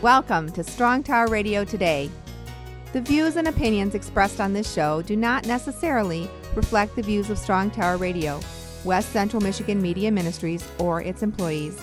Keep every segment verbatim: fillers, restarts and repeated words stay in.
Welcome to Strong Tower Radio Today. The views and opinions expressed on this show do not necessarily reflect the views of Strong Tower Radio, West Central Michigan Media Ministries, or its employees.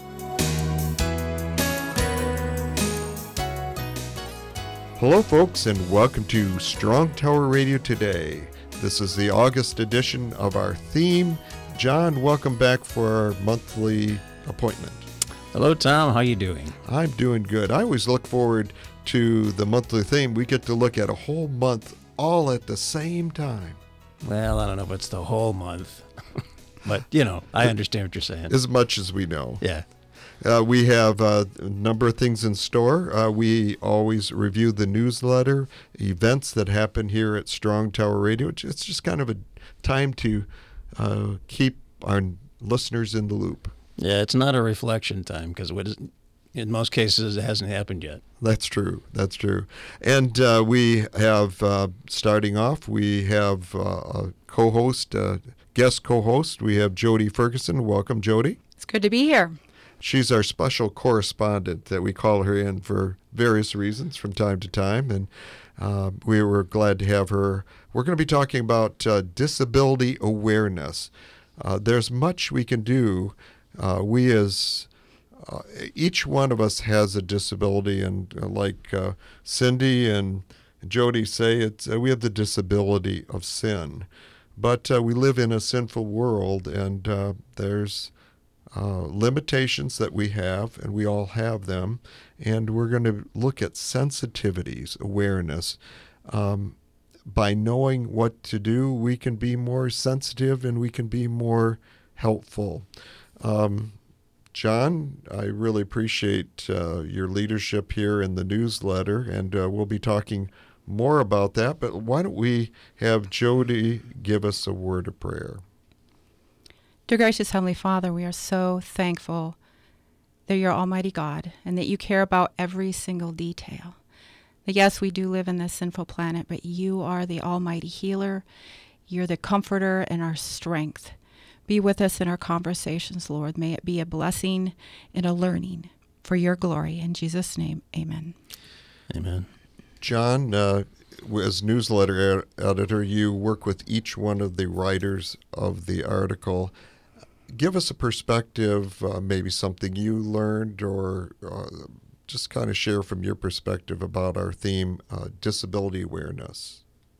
Hello, folks, and welcome to Strong Tower Radio Today. This is the August edition of our theme. John, welcome back for our monthly appointment. Hello, Tom. How you doing? I'm doing good. I always look forward to the monthly theme. We get to look at a whole month all at the same time. Well, I don't know if it's the whole month, but, you know, I understand what you're saying. As much as we know. Yeah. Uh, we have uh, a number of things in store. Uh, we always review the newsletter, events that happen here at Strong Tower Radio. It's just kind of a time to uh, keep our listeners in the loop. Yeah, it's not a reflection time because in most cases it hasn't happened yet. That's true. That's true. And uh, we have, uh, starting off, we have uh, a co-host, uh, guest co-host. We have Jody Ferguson. Welcome, Jody. It's good to be here. She's our special correspondent that we call her in for various reasons from time to time, and uh, we were glad to have her. We're going to be talking about uh, disability awareness. Uh, there's much we can do. Uh, we as, uh, each one of us has a disability, and uh, like uh, Cindy and Jody say, it's uh, we have the disability of sin. But uh, we live in a sinful world, and uh, there's uh, limitations that we have, and we all have them, and we're going to look at sensitivities, awareness. Um, by knowing what to do, we can be more sensitive, and we can be more helpful. Um, John, I really appreciate uh, your leadership here in the newsletter, and uh, we'll be talking more about that. But why don't we have Jody give us a word of prayer? Dear gracious Heavenly Father, we are so thankful that you're Almighty God and that you care about every single detail. That yes, we do live in this sinful planet, but you are the Almighty Healer. You're the Comforter and our strength. Be with us in our conversations, Lord. May it be a blessing and a learning for your glory. In Jesus' name, amen. Amen. John, uh, as newsletter ed- editor, you work with each one of the writers of the article. Give us a perspective, uh, maybe something you learned, or uh, just kind of share from your perspective about our theme, uh, disability awareness.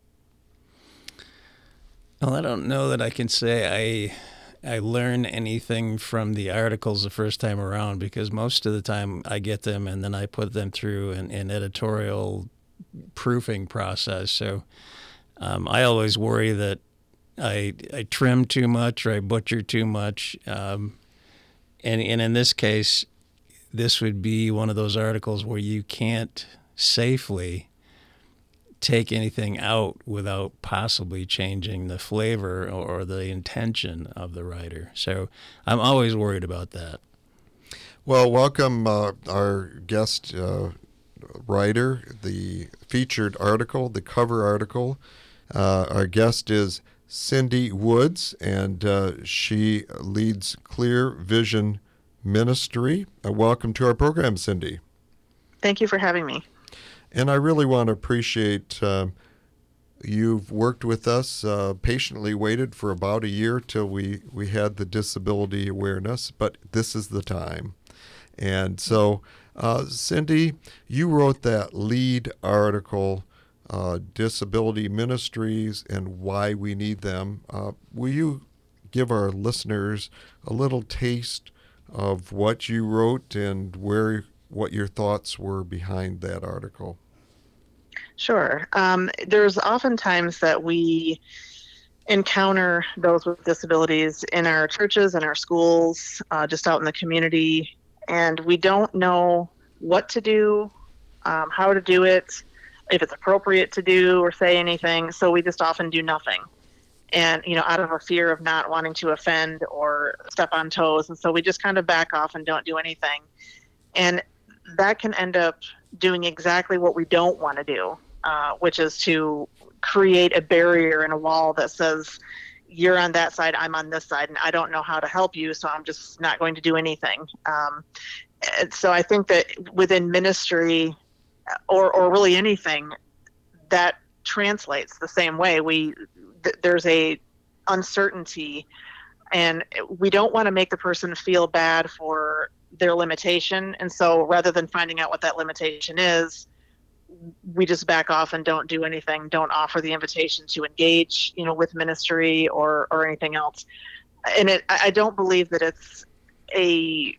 Well, I don't know that I can say I I learn anything from the articles the first time around, because most of the time I get them and then I put them through an, an editorial proofing process. So um, I always worry that I I trim too much or I butcher too much. Um, and, and in this case, this would be one of those articles where you can't safely take anything out without possibly changing the flavor or the intention of the writer. So I'm always worried about that. Well, welcome uh, our guest uh, writer, the featured article, the cover article. Uh, our guest is Cindy Woods, and uh, she leads Clear Vision Ministry. Uh, welcome to our program, Cindy. Thank you for having me. And I really want to appreciate uh, you've worked with us, uh, patiently waited for about a year till we, we had the disability awareness, but this is the time. And so, uh, Cindy, you wrote that lead article, uh, Disability Ministries and Why We Need Them. Uh, will you give our listeners a little taste of what you wrote and where what your thoughts were behind that article? Sure. Um, there's often times that we encounter those with disabilities in our churches and our schools, uh, just out in the community, and we don't know what to do, um, how to do it, if it's appropriate to do or say anything, so we just often do nothing. And, you know, out of a fear of not wanting to offend or step on toes, and so we just kind of back off and don't do anything. And that can end up doing exactly what we don't want to do, uh, which is to create a barrier and a wall that says, you're on that side, I'm on this side, and I don't know how to help you, so I'm just not going to do anything. Um, And so I think that within ministry, or or really anything, that translates the same way. We th- there's a uncertainty, and we don't want to make the person feel bad for their limitation. And so rather than finding out what that limitation is, we just back off and don't do anything, don't offer the invitation to engage, you know, with ministry or or anything else. And it, I don't believe that it's a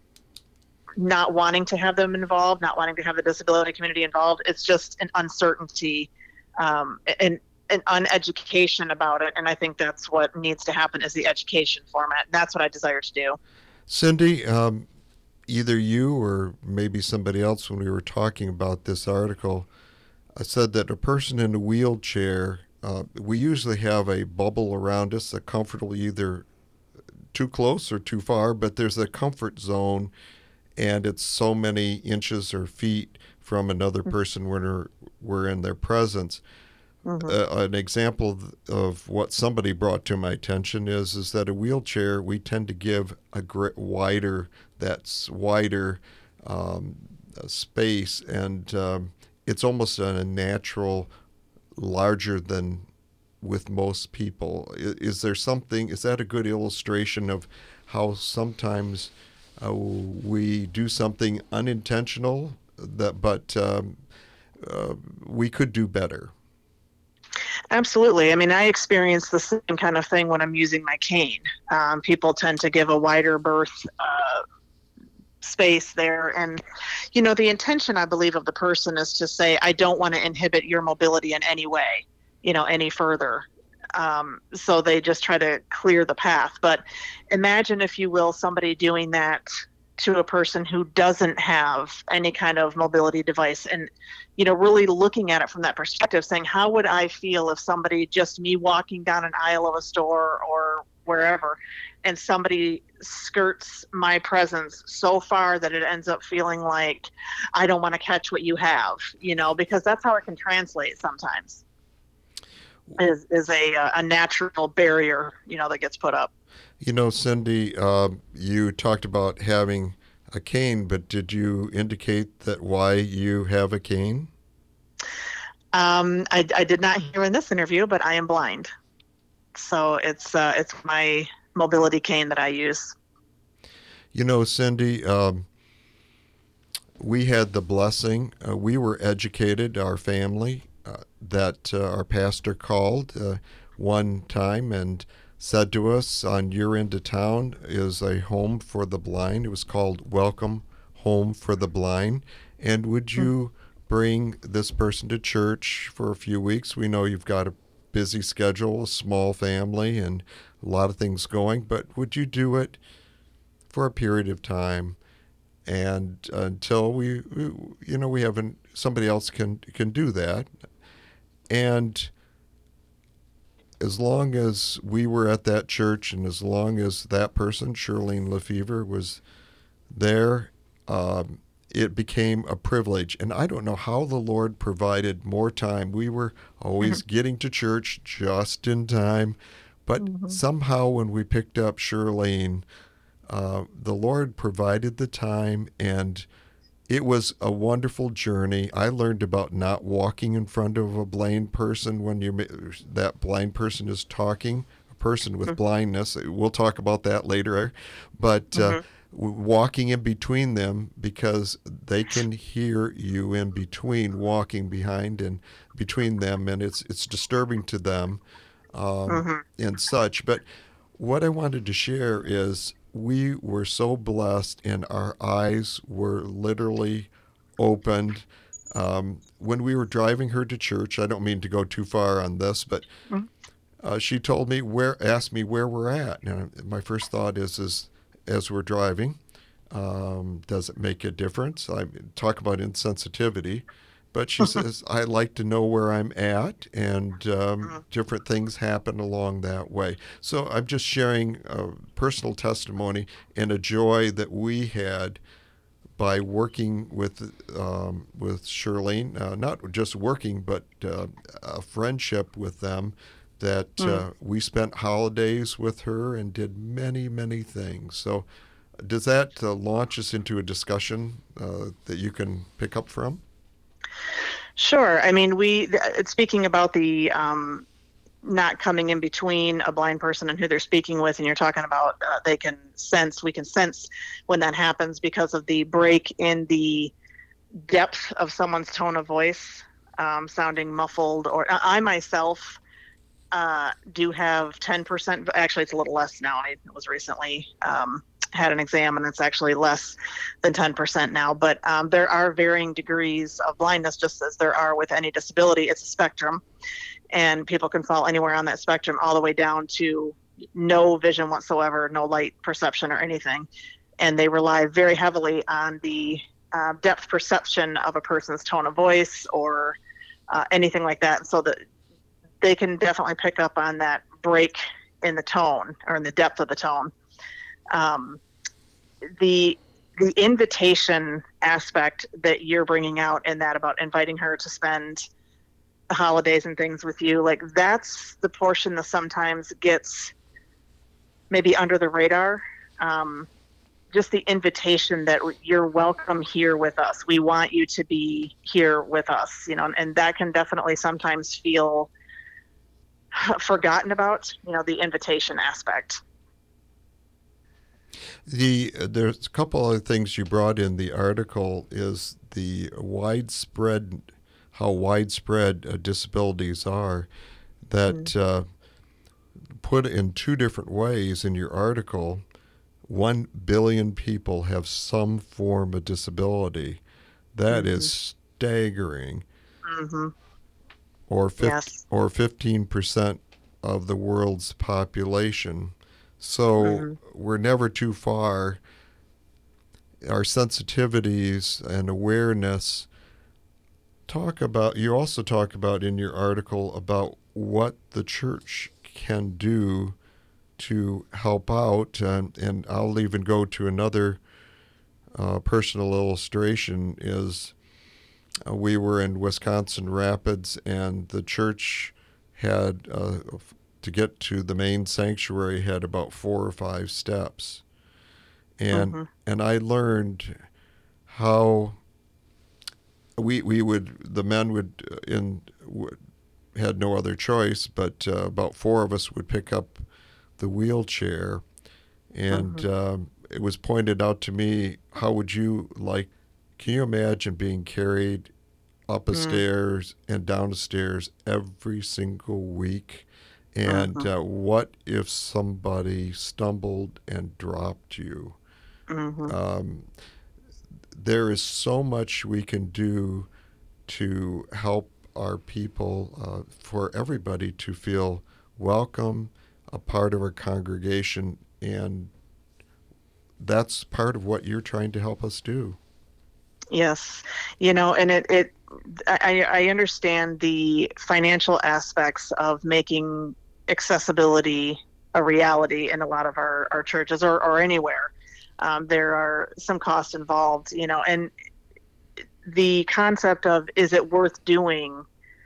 not wanting to have them involved, not wanting to have the disability community involved. It's just an uncertainty, um, and an uneducation about it. And I think that's what needs to happen, is the education format. That's what I desire to do. Cindy, um, either you or maybe somebody else, when we were talking about this article, I said that a person in a wheelchair, uh, we usually have a bubble around us, a comfortable, either too close or too far, but there's a comfort zone, and it's so many inches or feet from another person when we're, we're in their presence. Mm-hmm. Uh, an example of, of what somebody brought to my attention is is that a wheelchair, we tend to give a gr- wider, that's wider um, space, and um, it's almost a natural, larger than with most people. Is, is there something, is that a good illustration of how sometimes uh, we do something unintentional, that but um, uh, we could do better? Absolutely. I mean, I experience the same kind of thing when I'm using my cane. Um, people tend to give a wider berth uh, space there. And, you know, the intention, I believe, of the person is to say, I don't want to inhibit your mobility in any way, you know, any further. Um, so they just try to clear the path. But imagine, if you will, somebody doing that to a person who doesn't have any kind of mobility device, and, you know, really looking at it from that perspective, saying, how would I feel if somebody, just me walking down an aisle of a store or wherever, and somebody skirts my presence so far that it ends up feeling like I don't want to catch what you have, you know, because that's how it can translate sometimes, is, is a, a natural barrier, you know, that gets put up. You know, Cindy, uh, you talked about having a cane, but did you indicate that why you have a cane? Um, I, I did not hear in this interview, but I am blind. So it's uh, it's my mobility cane that I use. You know, Cindy, um, we had the blessing, uh, we were educated, our family, uh, that uh, our pastor called uh, one time and said to us, on your end of town is a home for the blind. It was called Welcome Home for the Blind. And would you bring this person to church for a few weeks? We know you've got a busy schedule, a small family, and a lot of things going, but would you do it for a period of time, and until we, we you know, we haven't, somebody else can can do that? And as long as we were at that church, and as long as that person, Shirlene Lefevre, was there, um, it became a privilege. And I don't know how the Lord provided more time. We were always mm-hmm. getting to church just in time. But mm-hmm. somehow when we picked up Shirlene, uh, the Lord provided the time, and it was a wonderful journey. I learned about not walking in front of a blind person when you that blind person is talking, a person with mm-hmm. blindness. We'll talk about that later. But mm-hmm. uh, walking in between them, because they can hear you in between, walking behind and between them, and it's it's disturbing to them um, mm-hmm. and such. But what I wanted to share is, we were so blessed, and our eyes were literally opened um, when we were driving her to church. I don't mean to go too far on this, but uh, she told me where, asked me where we're at. And my first thought is, is as we're driving, um, does it make a difference? I talk about insensitivity, but she says, I like to know where I'm at, and um, different things happen along that way. So I'm just sharing a personal testimony and a joy that we had by working with um, with Shirlene, uh, not just working, but uh, a friendship with them, that uh, we spent holidays with her and did many, many things. So Does that uh, launch us into a discussion uh, that you can pick up from? Sure. I mean, we, speaking about the um, not coming in between a blind person and who they're speaking with, and you're talking about uh, they can sense, we can sense when that happens because of the break in the depth of someone's tone of voice, um, sounding muffled, or I myself uh, do have ten percent, actually it's a little less now. I was recently um, had an exam and it's actually less than ten percent now, but um, there are varying degrees of blindness, just as there are with any disability. It's a spectrum, and people can fall anywhere on that spectrum, all the way down to no vision whatsoever, no light perception or anything. And they rely very heavily on the uh, depth perception of a person's tone of voice or uh, anything like that. So that they can definitely pick up on that break in the tone or in the depth of the tone. Um, the the invitation aspect that you're bringing out in that about inviting her to spend the holidays and things with you, like that's the portion that sometimes gets maybe under the radar. Um, just the invitation that you're welcome here with us. We want you to be here with us, you know, and that can definitely sometimes feel forgotten about, you know, the invitation aspect. The uh, there's a couple other things you brought in the article is the widespread, how widespread uh, disabilities are, that mm-hmm. uh, put in two different ways in your article. One billion people have some form of disability. That mm-hmm. is staggering. Mm-hmm. Or fifty, yes. or fifteen percent of the world's population. So mm-hmm. we're never too far. Our sensitivities and awareness. Talk about, you also talk about in your article about what the church can do to help out. And, and I'll even go to another uh, personal illustration is uh, we were in Wisconsin Rapids, and the church had uh, to get to the main sanctuary had about four or five steps. And mm-hmm. and I learned how we we would the men would in would, had no other choice, but uh, about four of us would pick up the wheelchair, and mm-hmm. um, it was pointed out to me, how would you like, can you imagine being carried up a mm. stairs and down a stairs every single week? And mm-hmm. uh, what if somebody stumbled and dropped you? Mm-hmm. Um, there is so much we can do to help our people, uh, for everybody to feel welcome, a part of our congregation, and that's part of what you're trying to help us do. Yes, you know, and it, it I, I understand the financial aspects of making accessibility a reality in a lot of our, our churches or, or anywhere. Um, there are some costs involved, you know, and the concept of is it worth doing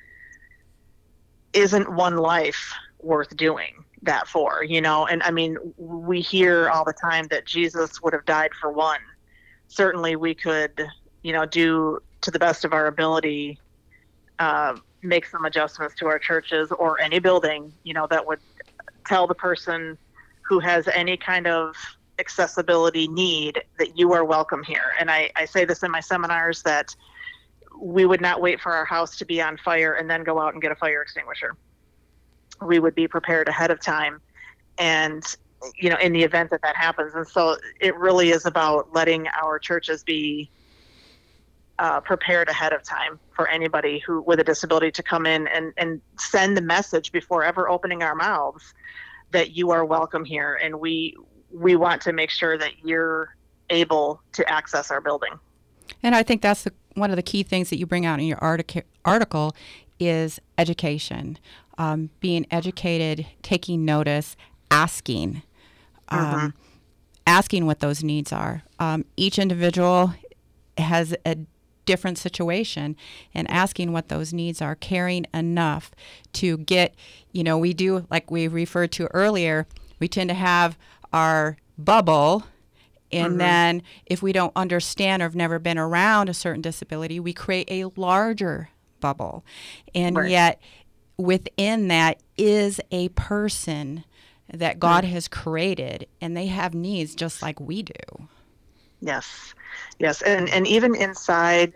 isn't one life worth doing that for, you know, and I mean, we hear all the time that Jesus would have died for one. Certainly we could, you know, do to the best of our ability, uh, make some adjustments to our churches or any building, you know, that would tell the person who has any kind of accessibility need that you are welcome here. And I, I say this in my seminars, that we would not wait for our house to be on fire and then go out and get a fire extinguisher. We would be prepared ahead of time, and, you know, in the event that that happens. And so it really is about letting our churches be uh, prepared ahead of time for anybody who with a disability to come in and, and send the message before ever opening our mouths that you are welcome here. And we, we want to make sure that you're able to access our building. And I think that's the, one of the key things that you bring out in your artic- article is education. Um, being educated, taking notice, asking, um, mm-hmm. asking what those needs are. Um, each individual has a different situation, and asking what those needs are, caring enough to get, you know, we do, like we referred to earlier, we tend to have our bubble And Mhm. then if we don't understand or have never been around a certain disability, we create a larger bubble. And Right. yet within that is a person that God has created, and they have needs just like we do. Yes, yes, and and even inside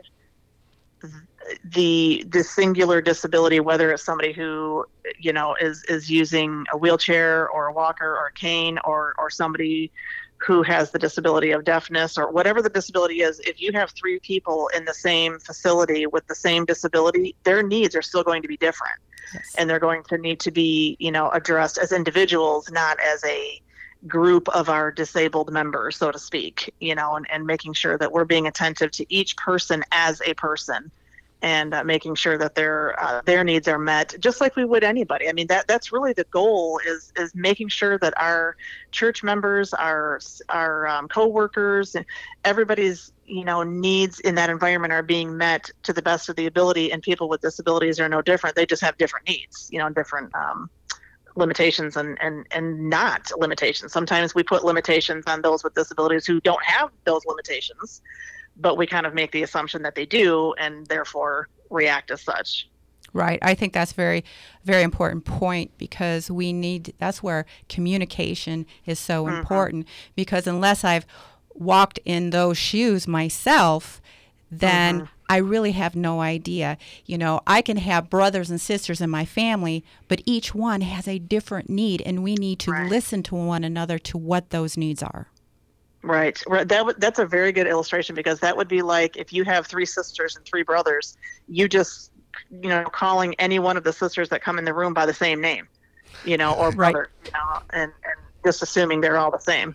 the the singular disability, whether it's somebody who you know is is using a wheelchair or a walker or a cane, or or somebody who has the disability of deafness or whatever the disability is, if you have three people in the same facility with the same disability, their needs are still going to be different. Yes. And they're going to need to be, you know, addressed as individuals, not as a group of our disabled members, so to speak, you know, and, and making sure that we're being attentive to each person as a person, and uh, making sure that their uh, their needs are met just like we would anybody. I mean, that that's really the goal, is is making sure that our church members, our our um, co-workers, and everybody's, you know, needs in that environment are being met to the best of the ability. And people with disabilities are no different. They just have different needs, you know, different um, limitations and, and, and not limitations. Sometimes we put limitations on those with disabilities who don't have those limitations, but we kind of make the assumption that they do and therefore react as such. Right. I think that's very, very important point, because we need, that's where communication is so Mhm. important, because unless I've walked in those shoes myself, then Mhm. I really have no idea. You know, I can have brothers and sisters in my family, but each one has a different need, and we need to Right. listen to one another to what those needs are. Right. Right. That w- that's a very good illustration, because that would be like if you have three sisters and three brothers, you just, you know, calling any one of the sisters that come in the room by the same name, you know, or Right. brother, you know, and, and just assuming they're all the same.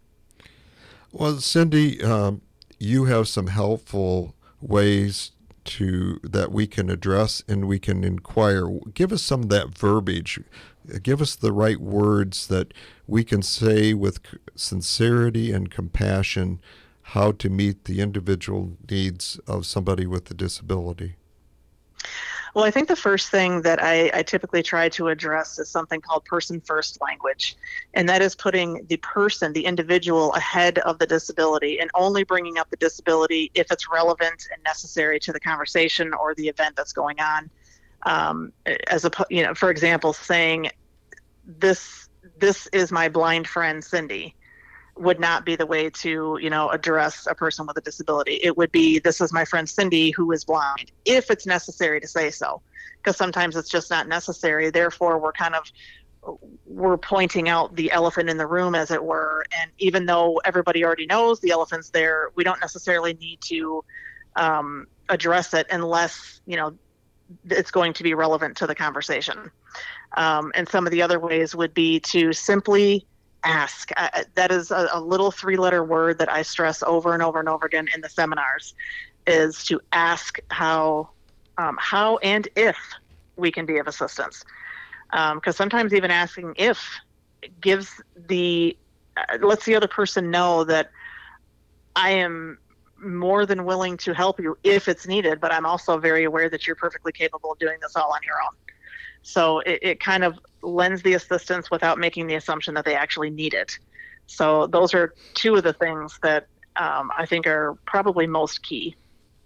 Well, Cindy, um, you have some helpful ways to that we can address and we can inquire. Give us some of that verbiage. Give us the right words that we can say with c- sincerity and compassion how to meet the individual needs of somebody with a disability. Well, I think the first thing that I, I typically try to address is something called person first language. And that is putting the person, the individual, ahead of the disability, and only bringing up the disability if it's relevant and necessary to the conversation or the event that's going on. Um, as a, you know, for example, saying this, this is my blind friend, Cindy, would not be the way to, you know, address a person with a disability. It would be, this is my friend Cindy who is blind, if it's necessary to say so, because sometimes it's just not necessary. Therefore, we're kind of, we're pointing out the elephant in the room, as it were. And even though everybody already knows the elephant's there, we don't necessarily need to um, address it unless, you know, it's going to be relevant to the conversation. Um, and some of the other ways would be to simply ask. Uh, that is a, a little three-letter word that I stress over and over and over again in the seminars, is to ask how, um, how and if we can be of assistance. Because um, sometimes even asking if gives the, uh, lets the other person know that I am more than willing to help you if it's needed, but I'm also very aware that you're perfectly capable of doing this all on your own. So it, it kind of lends the assistance without making the assumption that they actually need it. So those are two of the things that um, I think are probably most key.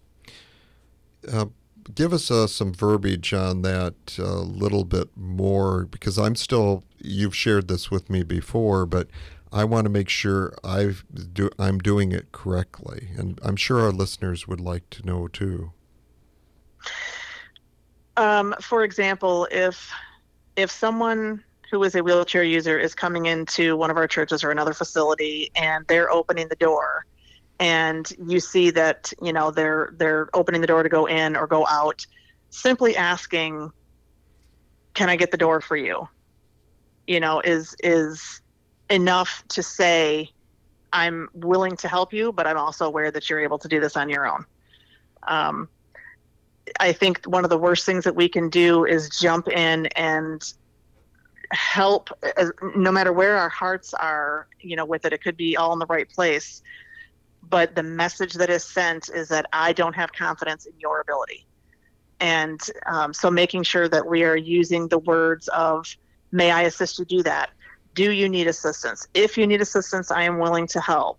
Uh, give us uh, some verbiage on that a little bit more, because I'm still, you've shared this with me before, but I want to make sure I've do, I'm doing it correctly. And I'm sure our listeners would like to know too. Um, for example, if if someone who is a wheelchair user is coming into one of our churches or another facility and they're opening the door, and you see that, you know, they're they're opening the door to go in or go out, simply asking, "Can I get the door for you?" You know, is is enough to say, "I'm willing to help you, but I'm also aware that you're able to do this on your own." Um, I think one of the worst things that we can do is jump in and help, as, no matter where our hearts are, you know, with it. It could be all in the right place, but the message that is sent is that I don't have confidence in your ability. And um, so making sure that we are using the words of, may I assist you do that? Do you need assistance? If you need assistance, I am willing to help.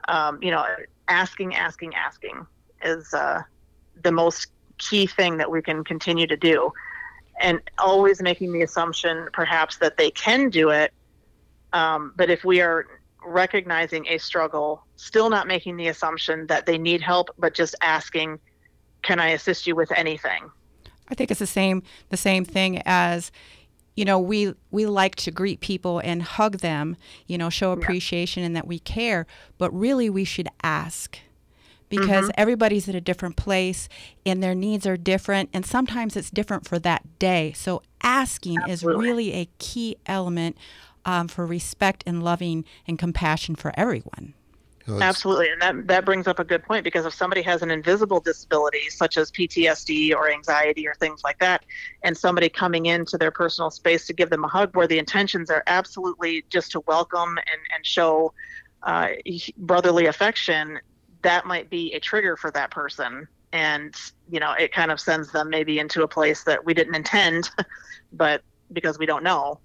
Um, you know, asking, asking, asking is uh, the most key thing that we can continue to do. And always making the assumption perhaps that they can do it. Um, but if we are recognizing a struggle, still not making the assumption that they need help, but just asking, can I assist you with anything? I think it's the same the same thing as, you know, we we like to greet people and hug them, you know, show appreciation and that we care, but really we should ask. Because mm-hmm. everybody's at a different place and their needs are different, and sometimes it's different for that day. So asking Absolutely. Is really a key element um, for respect and loving and compassion for everyone. Oh, Absolutely, and that that brings up a good point, because if somebody has an invisible disability such as P T S D or anxiety or things like that, and somebody coming into their personal space to give them a hug where the intentions are absolutely just to welcome and, and show uh, brotherly affection, that might be a trigger for that person. And, you know, it kind of sends them maybe into a place that we didn't intend, but because we don't know.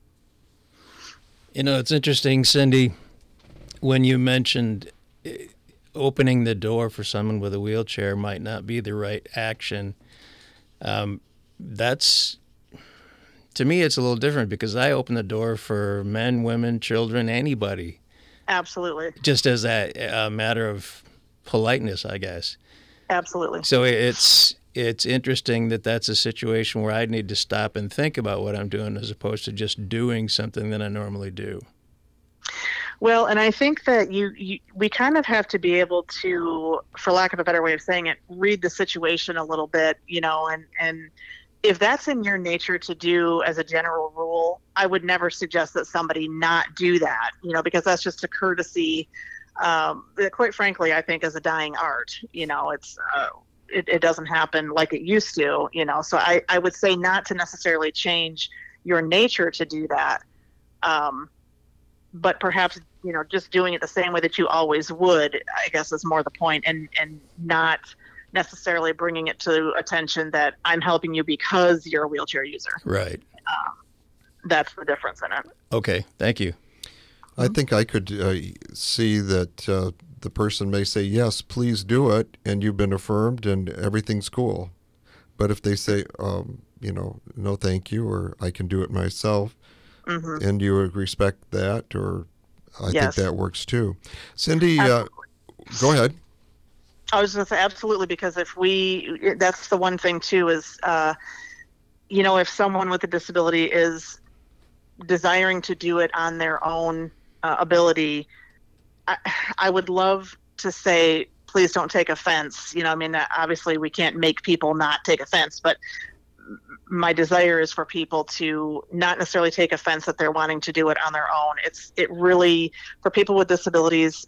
You know, it's interesting, Cindy, when you mentioned opening the door for someone with a wheelchair might not be the right action. Um, that's, to me, it's a little different, because I open the door for men, women, children, anybody. Absolutely. Just as a, a matter of politeness, I guess. Absolutely. So it's it's interesting that that's a situation where I need to stop and think about what I'm doing, as opposed to just doing something that I normally do. Well, and I think that you, you we kind of have to be able to, for lack of a better way of saying it, read the situation a little bit, you know, and, and if that's in your nature to do as a general rule, I would never suggest that somebody not do that, you know, because that's just a courtesy. Um, that quite frankly, I think is a dying art. You know, it's uh, it, it doesn't happen like it used to, you know, so I, I would say not to necessarily change your nature to do that. Um, but perhaps, you know, just doing it the same way that you always would, I guess, is more the point, and, and not necessarily bringing it to attention that I'm helping you because you're a wheelchair user. Right. Um, that's the difference in it. Okay. Thank you. I think I could uh, see that uh, the person may say, yes, please do it, and you've been affirmed and everything's cool. But if they say, um, you know, no thank you, or I can do it myself, mm-hmm. and you would respect that, or I yes. think that works too. Cindy, uh, go ahead. I was going to say absolutely, because if we, that's the one thing too is, uh, you know, if someone with a disability is desiring to do it on their own Uh, ability, I, I would love to say, please don't take offense. You know, I mean, obviously we can't make people not take offense, but my desire is for people to not necessarily take offense that they're wanting to do it on their own. It's, it really, for people with disabilities,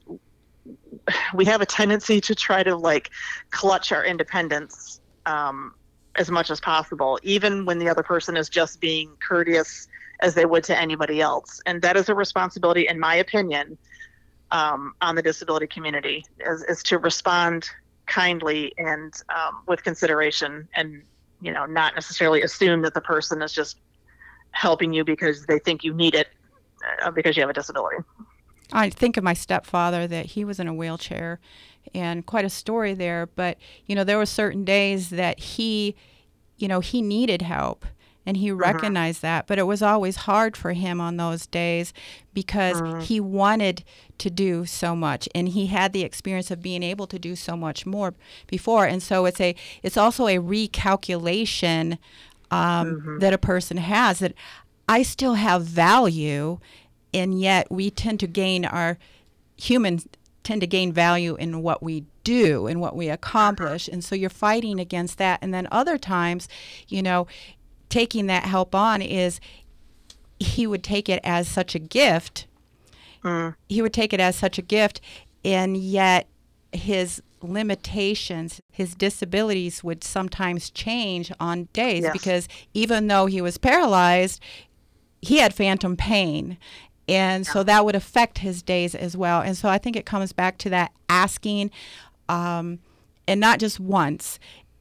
we have a tendency to try to like clutch our independence um, as much as possible, even when the other person is just being courteous as they would to anybody else. And that is a responsibility, in my opinion, um, on the disability community, is, is to respond kindly and um, with consideration, and, you know, not necessarily assume that the person is just helping you because they think you need it uh, because you have a disability. I think of my stepfather, that he was in a wheelchair, and quite a story there. But, you know, there were certain days that he, you know, he needed help. And he recognized uh-huh. that, but it was always hard for him on those days, because uh-huh. he wanted to do so much, and he had the experience of being able to do so much more before. And so it's a, it's also a recalculation um, uh-huh. that a person has, that I still have value, and yet we tend to gain our humans tend to gain value in what we do and what we accomplish, and so you're fighting against that. And then other times, you know, taking that help on is, he would take it as such a gift. Mm. He would take it as such a gift, and yet his limitations, his disabilities would sometimes change on days, yes. because even though he was paralyzed, he had phantom pain. And yeah. so that would affect his days as well. And so I think it comes back to that asking, um, and not just once.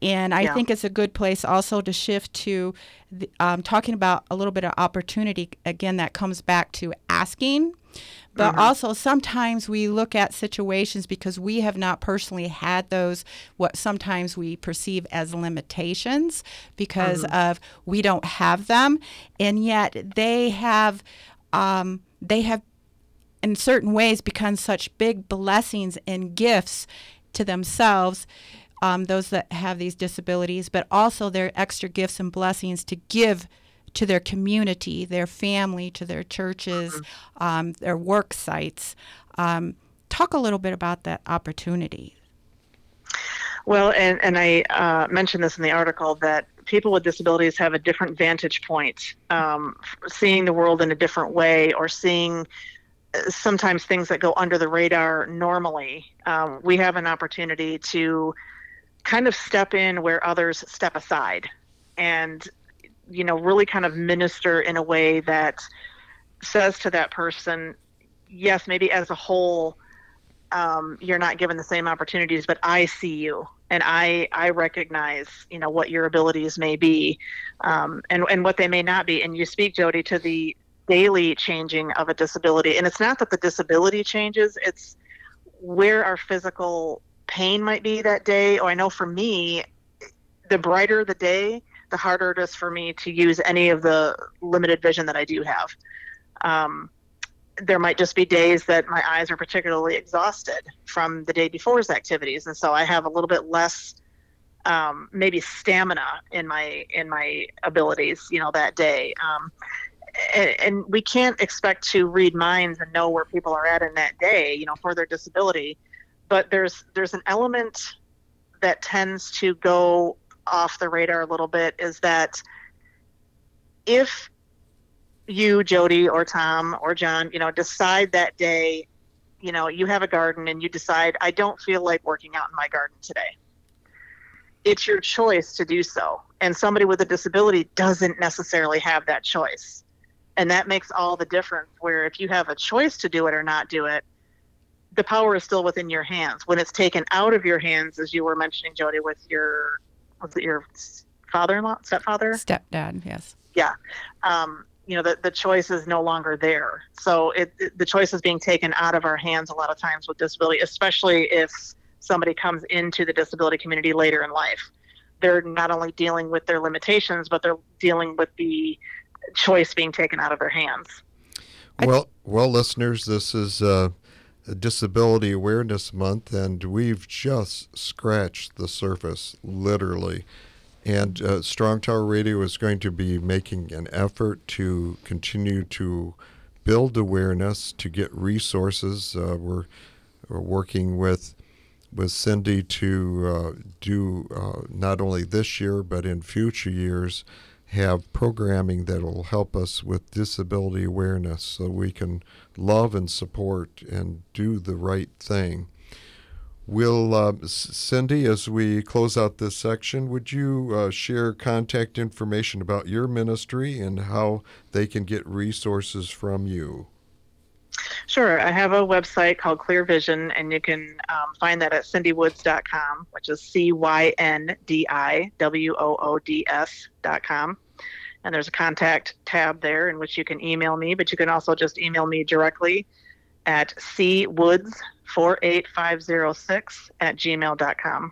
And I Yeah. think it's a good place also to shift to the, um, talking about a little bit of opportunity. Again, that comes back to asking. But Mhm. also sometimes we look at situations because we have not personally had those, what sometimes we perceive as limitations because Mhm. of we don't have them. And yet they have, um, they have in certain ways become such big blessings and gifts to themselves, um, those that have these disabilities, but also their extra gifts and blessings to give to their community, their family, to their churches, um, their work sites. Um, talk a little bit about that opportunity. Well, and, and I uh, mentioned this in the article that people with disabilities have a different vantage point, um, seeing the world in a different way, or seeing uh, sometimes things that go under the radar normally. Um, we have an opportunity to kind of step in where others step aside, and you know, really kind of minister in a way that says to that person, yes, maybe as a whole, um, you're not given the same opportunities, but I see you, and I I recognize, you know, what your abilities may be, um, and and what they may not be. And you speak, Jody, to the daily changing of a disability, and it's not that the disability changes; it's where our physical pain might be that day. Or I know for me, the brighter the day, the harder it is for me to use any of the limited vision that I do have. Um, there might just be days that my eyes are particularly exhausted from the day before's activities, and so I have a little bit less, um, maybe stamina in my in my abilities, you know, that day. Um, and, and we can't expect to read minds and know where people are at in that day, you know, for their disability. But there's there's an element that tends to go off the radar a little bit, is that if you, Jody, or Tom, or John, you know, decide that day, you know, you have a garden and you decide, I don't feel like working out in my garden today. It's your choice to do so. And somebody with a disability doesn't necessarily have that choice. And that makes all the difference, where if you have a choice to do it or not do it, the power is still within your hands. When it's taken out of your hands, as you were mentioning, Jody, with your, was it your father-in-law, stepfather? Stepdad, yes. Yeah. Um, you know, the, the choice is no longer there. So it, it, the choice is being taken out of our hands a lot of times with disability, especially if somebody comes into the disability community later in life. They're not only dealing with their limitations, but they're dealing with the choice being taken out of their hands. Well, well, listeners, this is uh, Disability Awareness Month, and we've just scratched the surface, literally. And uh, Strong Tower Radio is going to be making an effort to continue to build awareness, to get resources. Uh, we're, we're working with with Cindy to uh, do uh, not only this year but in future years have programming that will help us with disability awareness, so we can love and support and do the right thing. Will uh, Cindy, as we close out this section, would you uh, share contact information about your ministry and how they can get resources from you? Sure. I have a website called Clear Vision, and you can um, find that at cindy woods dot com, which is C Y N D I W O O D S dot com. And there's a contact tab there in which you can email me, but you can also just email me directly at c woods four eight five zero six at gmail dot com.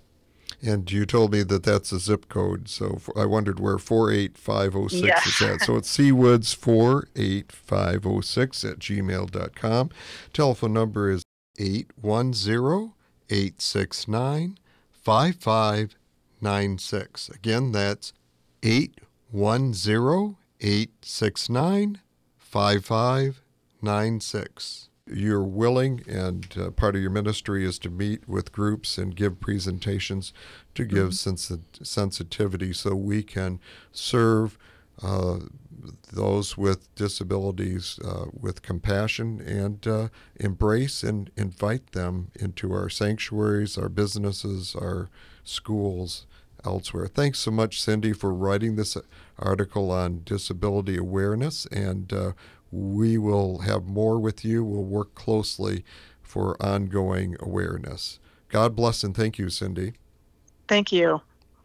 And you told me that that's a zip code, so I wondered where four eight five zero six Yes. is at. So it's c woods four eight five zero six at gmail dot com. Telephone number is eight one zero, eight six nine, five five nine six. Again, that's eight one zero, eight six nine, five five nine six. You're willing, and uh, part of your ministry is to meet with groups and give presentations to give mm-hmm. sensi- sensitivity so we can serve uh, those with disabilities uh, with compassion and uh, embrace and invite them into our sanctuaries, our businesses, our schools, elsewhere. Thanks so much, Cindy, for writing this article on disability awareness, and uh, we will have more with you. We'll work closely for ongoing awareness. God bless and thank you, Cindy. Thank you.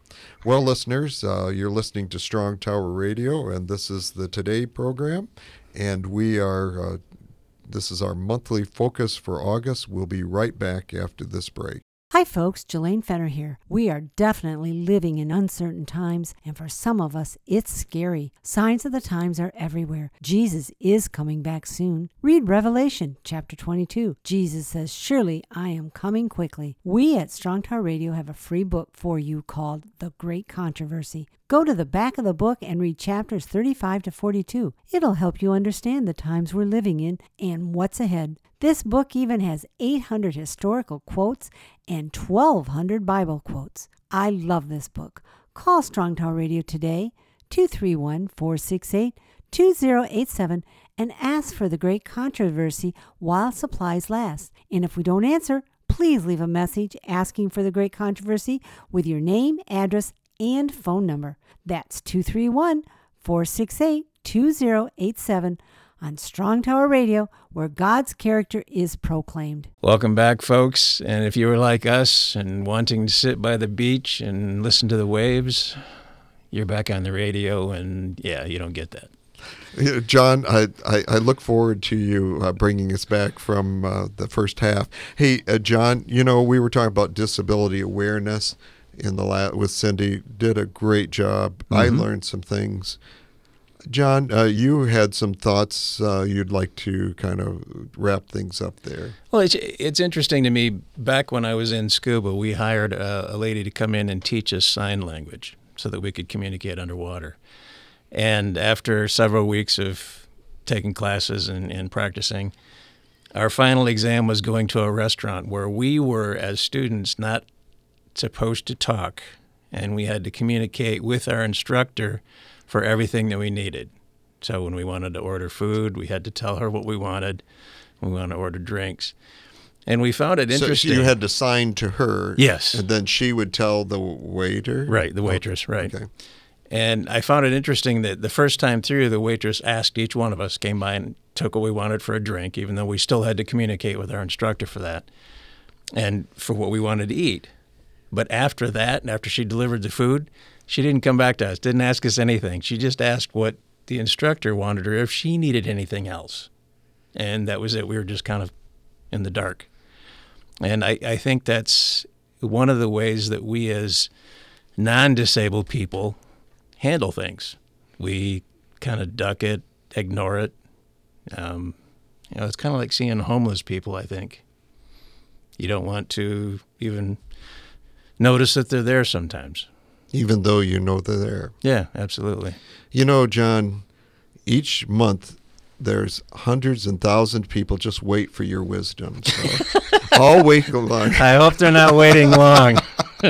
Well, listeners, uh, you're listening to Strong Tower Radio, and this is the Today program, and we are, uh, this is our monthly focus for August. We'll be right back after this break. Hi folks, Jelaine Fenner here. We are definitely living in uncertain times, and for some of us, it's scary. Signs of the times are everywhere. Jesus is coming back soon. Read Revelation chapter twenty-two. Jesus says, "Surely I am coming quickly." We at Strong Tower Radio have a free book for you called The Great Controversy. Go to the back of the book and read chapters thirty-five to forty-two. It'll help you understand the times we're living in and what's ahead. This book even has eight hundred historical quotes and twelve hundred Bible quotes. I love this book. Call Strong Tower Radio today, two three one, four six eight, two zero eight seven, and ask for The Great Controversy while supplies last. And if we don't answer, please leave a message asking for The Great Controversy with your name, address, and phone number. That's two three one, four six eight, two zero eight seven. On Strong Tower Radio, where God's character is proclaimed. Welcome back, folks. And if you were like us and wanting to sit by the beach and listen to the waves, you're back on the radio, and yeah, you don't get that. Yeah, John, I, I, I look forward to you uh, bringing us back from uh, the first half. Hey, uh, John, you know, we were talking about disability awareness in the la- with Cindy. Did a great job. Mm-hmm. I learned some things. John, uh, you had some thoughts uh, you'd like to kind of wrap things up there. Well, it's, it's interesting to me. Back when I was in scuba, we hired a, a lady to come in and teach us sign language so that we could communicate underwater. And after several weeks of taking classes and, and practicing, our final exam was going to a restaurant where we were, as students, not supposed to talk, and we had to communicate with our instructor for everything that we needed. So when we wanted to order food, we had to tell her what we wanted. We wanted to order drinks. And we found it interesting. So you had to sign to her. Yes. And then she would tell the waiter? Right, the waitress, right. Okay. And I found it interesting that the first time through, the waitress asked each one of us, came by and took what we wanted for a drink, even though we still had to communicate with our instructor for that, and for what we wanted to eat. But after that, and after she delivered the food, she didn't come back to us, didn't ask us anything. She just asked what the instructor wanted her, if she needed anything else. And that was it. We were just kind of in the dark. And I, I think that's one of the ways that we as non-disabled people handle things. We kind of duck it, ignore it. Um, you know, it's kind of like seeing homeless people, I think. You don't want to even notice that they're there sometimes. Even though you know they're there. Yeah, absolutely. You know, John, each month there's hundreds and thousands of people just wait for your wisdom. So I'll wait along. I hope they're not waiting long.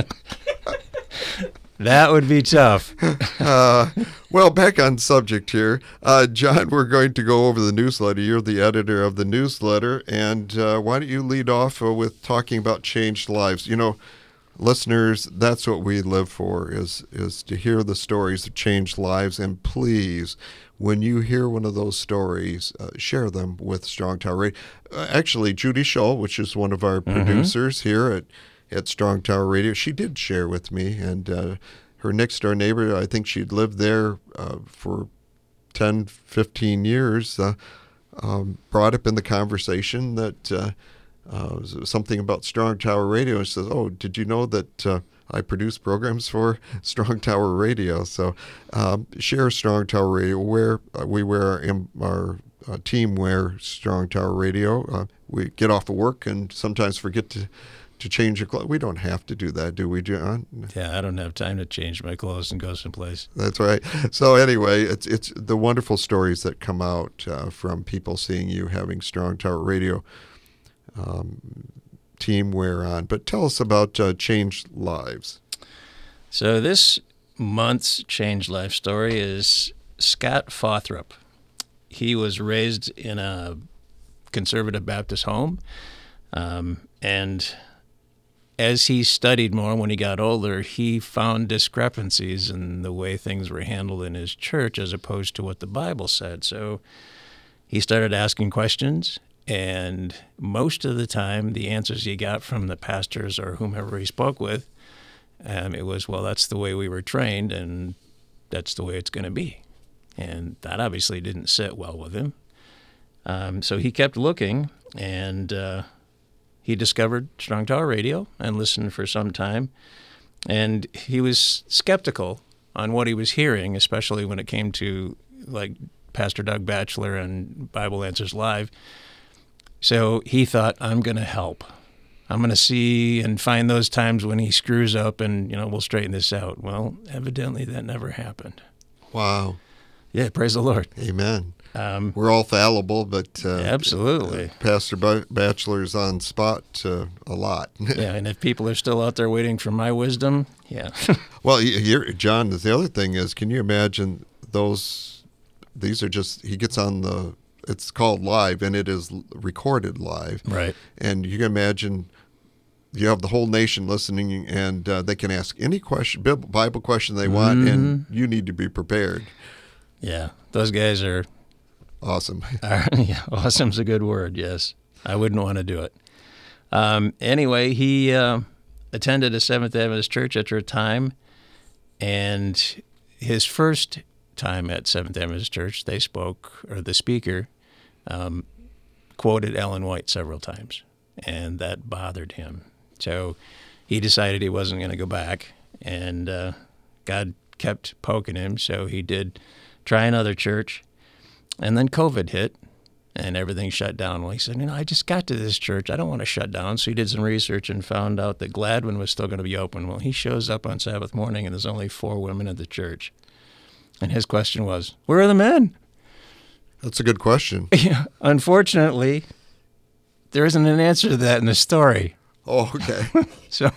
That would be tough. uh, well, back on subject here. Uh, John, we're going to go over the newsletter. You're the editor of the newsletter, and uh, why don't you lead off uh, with talking about changed lives? You know, listeners, that's what we live for, is is to hear the stories of changed lives. And please, when you hear one of those stories, uh, share them with Strong Tower Radio. Uh, actually, Judy Shull, which is one of our mm-hmm. producers here at, at Strong Tower Radio, she did share with me. And uh, her next-door neighbor, I think she'd lived there uh, for ten, fifteen years, uh, um, brought up in the conversation that uh, Uh, something about Strong Tower Radio, and she says, "Oh, did you know that uh, I produce programs for Strong Tower Radio?" So, um, share Strong Tower Radio. Wear uh, we wear our, our uh, team wear Strong Tower Radio. Uh, we get off of work and sometimes forget to to change your clothes. We don't have to do that, do we, John? Yeah, I don't have time to change my clothes and go someplace. That's right. So anyway, it's it's the wonderful stories that come out uh, from people seeing you having Strong Tower Radio Um, team wear on. But tell us about uh, Changed Lives. So this month's Changed Life story is Scott Fothrop. He was raised in a conservative Baptist home, um, and as he studied more when he got older, he found discrepancies in the way things were handled in his church as opposed to what the Bible said. So he started asking questions. And most of the time, the answers he got from the pastors or whomever he spoke with Um, it was, well, that's the way we were trained, and that's the way it's going to be. And that obviously didn't sit well with him. Um, so he kept looking, and uh, he discovered Strong Tower Radio and listened for some time. And he was skeptical on what he was hearing, especially when it came to, like, Pastor Doug Batchelor and Bible Answers Live. So he thought, I'm going to help. I'm going to see and find those times when he screws up, and, you know, we'll straighten this out. Well, evidently that never happened. Wow. Yeah, praise the Lord. Amen. Um, We're all fallible, but uh, absolutely. uh, Pastor B- Batchelor's on spot uh, a lot. Yeah, and if people are still out there waiting for my wisdom, yeah. Well, here, John, the other thing is, can you imagine those? These are just, he gets on the, it's called live, and it is recorded live. Right. And you can imagine you have the whole nation listening, and uh, they can ask any question, Bible question they want, Mm-hmm. and you need to be prepared. Yeah, those guys are, Awesome. are yeah, awesome's a good word, yes. I wouldn't want to do it. Um, anyway, he uh, attended a Seventh Adventist church after a time, and his first time at Seventh Adventist church, they spoke, or the speaker um, quoted Ellen White several times, and that bothered him. So he decided he wasn't going to go back, and uh, God kept poking him, so he did try another church. And then COVID hit, and everything shut down. Well, he said, you know, I just got to this church. I don't want to shut down. So he did some research and found out that Gladwin was still going to be open. Well, he shows up on Sabbath morning, and there's only four women at the church. And his question was, where are the men? That's a good question. Yeah, unfortunately, there isn't an answer to that in the story. Oh, okay. So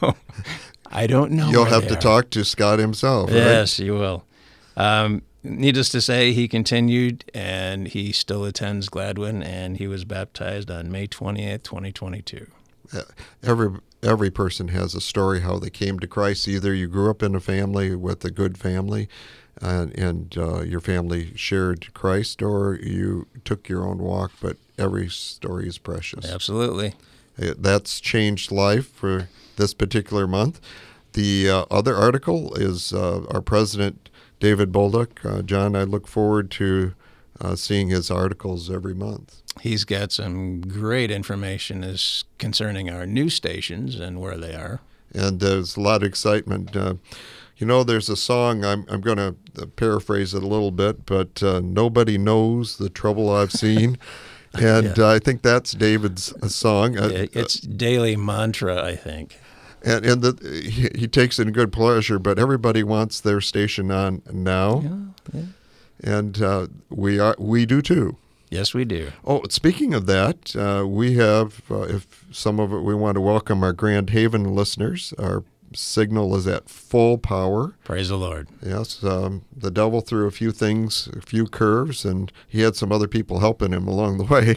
I don't know. You'll where have they to are. talk to Scott himself, right? Yes, you will. Um, needless to say, he continued, and he still attends Gladwin, and he was baptized on May twentieth, twenty twenty-two. Uh, Every every person has a story how they came to Christ. Either you grew up in a family with a good family, and, and uh, your family shared Christ, or you took your own walk, but every story is precious. Absolutely. Uh, That's changed life for this particular month. The uh, other article is uh, our president, David Bolduc. Uh, John, I look forward to uh, seeing his articles every month. He's got some great information as concerning our news stations and where they are. And there's a lot of excitement. Uh, you know, there's a song, I'm, I'm going to paraphrase it a little bit, but uh, nobody knows the trouble I've seen. And Yeah. uh, I think that's David's uh, song. Uh, It- It's daily mantra, I think. and and the, he, he takes it in good pleasure, but everybody wants their station on now. Yeah, yeah. And uh, we are we do too. Yes, we do. Oh, speaking of that, uh, we have, uh, if some of it, we want to welcome our Grand Haven listeners. Our signal is at full power. Praise the Lord. Yes, um, the devil threw a few things, a few curves, and he had some other people helping him along the way.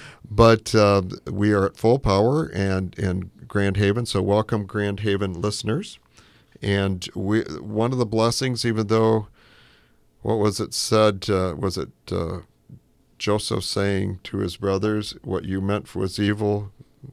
But uh, we are at full power and in Grand Haven, so welcome Grand Haven listeners. And we one of the blessings, even though, what was it said, uh, was it uh, Joseph saying to his brothers, what you meant was evil,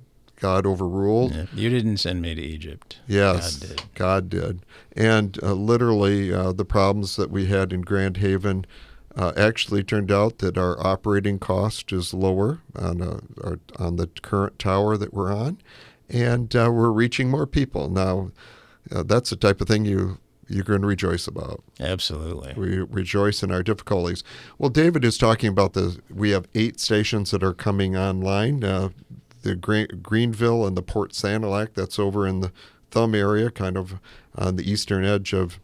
God overruled? Yeah, you didn't send me to Egypt. Yes, God did. God did. And uh, literally, uh, the problems that we had in Grand Haven uh, actually turned out that our operating cost is lower on, uh, our, on the current tower that we're on, and uh, we're reaching more people. Now, uh, that's the type of thing you, you're going to rejoice about. Absolutely. We rejoice in our difficulties. Well, David is talking about the, we have eight stations that are coming online. Uh, the Green, Greenville and the Port Sanilac, that's over in the Thumb area, kind of on the eastern edge of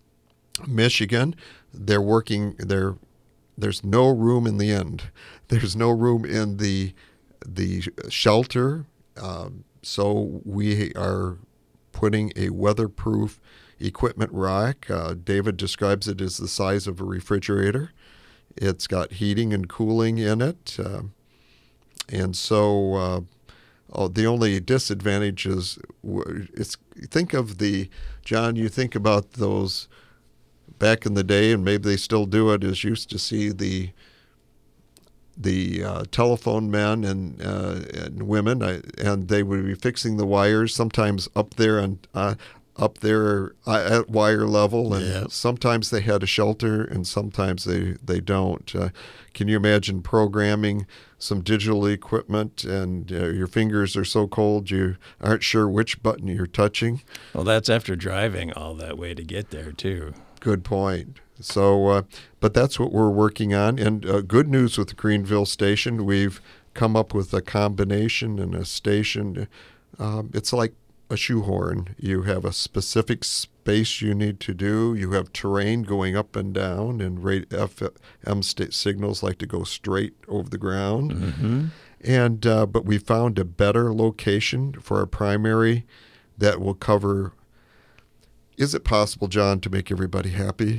Michigan. They're working, they're, there's no room in the end. There's no room in the, the shelter. Um, so we are putting a weatherproof equipment rack. Uh, David describes it as the size of a refrigerator. It's got heating and cooling in it. Uh, and so uh, oh, the only disadvantage is, it's, think of the, John, you think about those back in the day, and maybe they still do it, is used to see the the uh, telephone men and, uh, and women, I, and they would be fixing the wires, sometimes up there on uh, up there uh, at wire level, and Yep. sometimes they had a shelter and sometimes they, they don't. Uh, can you imagine programming some digital equipment and uh, your fingers are so cold you aren't sure which button you're touching? Well, that's after driving all that way to get there, too. Good point. So, uh, but that's what we're working on. And uh, good news with the Greenville station, we've come up with a combination and a station. Um, it's like a shoehorn. You have a specific space you need to do. You have terrain going up and down, and rate F M st- signals like to go straight over the ground. Mm-hmm. And uh, but we found a better location for our primary that will cover. Is it possible, John, to make everybody happy?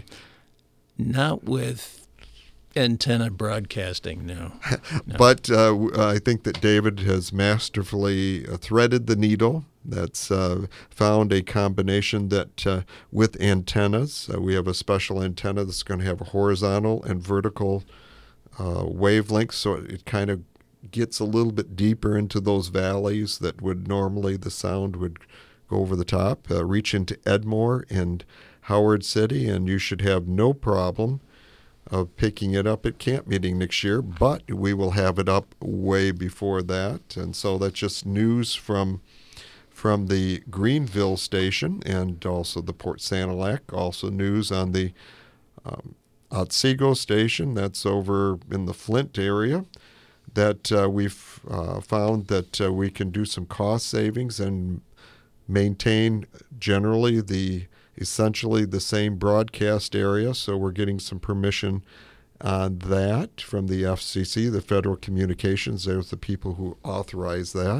Not with antenna broadcasting, no. no. But uh, w- I think that David has masterfully uh, threaded the needle. That's uh, found a combination that uh, with antennas, uh, we have a special antenna that's going to have a horizontal and vertical uh, wavelengths, so it, it kind of gets a little bit deeper into those valleys that would normally the sound would go over the top, uh, reach into Edmore and Howard City, and you should have no problem of picking it up at camp meeting next year, but we will have it up way before that. And so that's just news from from the Greenville station and also the Port Sanilac. Also news on the um, Otsego station, that's over in the Flint area, that uh, we've uh, found that uh, we can do some cost savings and maintain generally the essentially the same broadcast area. So we're getting some permission on that from the F C C, the Federal Communications. There's the people who authorize that.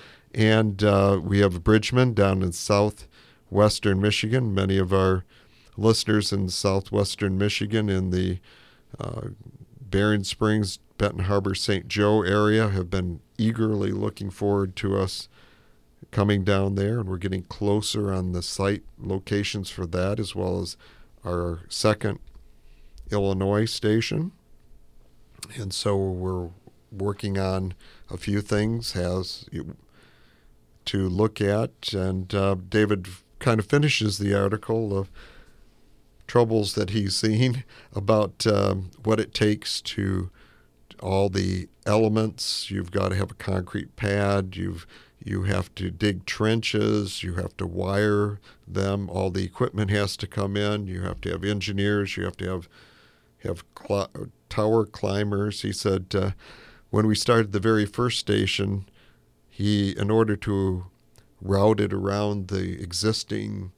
And uh, we have Bridgman down in southwestern Michigan. Many of our listeners in southwestern Michigan in the uh, Berrien Springs, Benton Harbor, Saint Joe area have been eagerly looking forward to us coming down there, and we're getting closer on the site locations for that, as well as our second Illinois station. And so we're working on a few things has to look at, and uh, David kind of finishes the article of troubles that he's seen about um, what it takes to all the elements. You've got to have a concrete pad. You've You have to dig trenches. You have to wire them. All the equipment has to come in. You have to have engineers. You have to have have cl- tower climbers. He said uh, when we started the very first station, he, in order to route it around the existing